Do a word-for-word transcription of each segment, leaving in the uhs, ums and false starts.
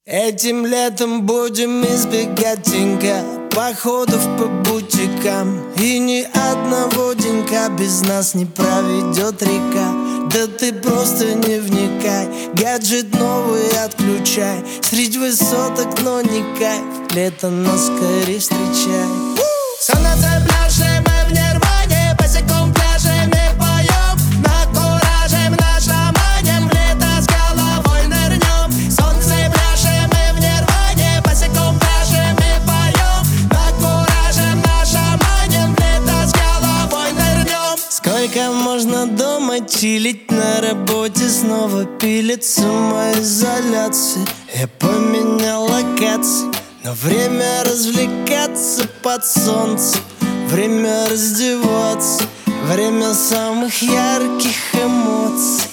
Этим летом будем избегать деньга, походов по бутикам. И ни одного денька без нас не проведет река. Да ты просто не вникай, гаджет новый отключай. Средь высоток, но не кайф, лето нас скорее встречай. Солнце пляже, мы в нирване, босиком пляже мы поем. На кураже мы наш романем, в лето с головой нырнем. Солнце пляже, мы в нирване, босиком пляже мы поем. На кураже наш романем, в лето с головой нырнем. Сколько можно дома чилить, на работе снова пилит самоизоляции. Я поменял локации, но время развлекаться под солнцем, время раздеваться, время самых ярких эмоций.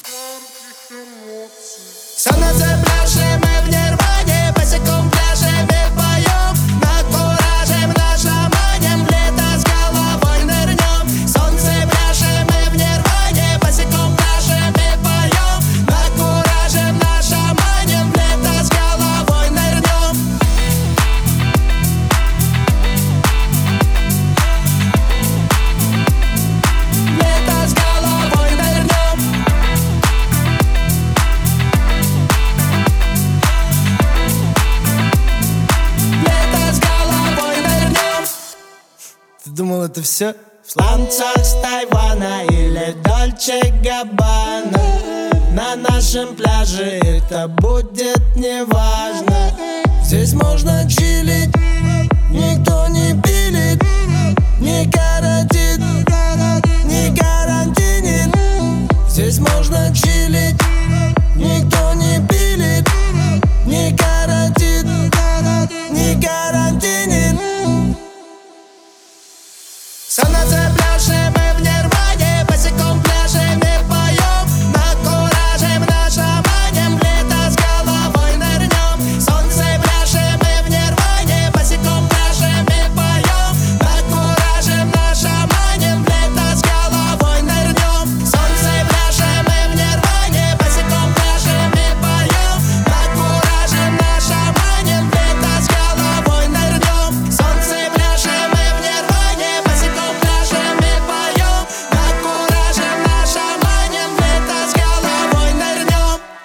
Солнце пляже, мы в нирване, босиком пляже мы поем. На кураже мы наш романем, в лето с головой нырнем. Солнце пляже, мы в нирване, босиком пляже мы поем. На кураже мы наш романем, в лето с головой нырнем. Лето с головой нырнем. Лето с головой нырнем. Ты думал, это все? В сланцах с Тайвана или Дольче Габбана, на нашем пляже это будет неважно. Здесь можно чилить, никто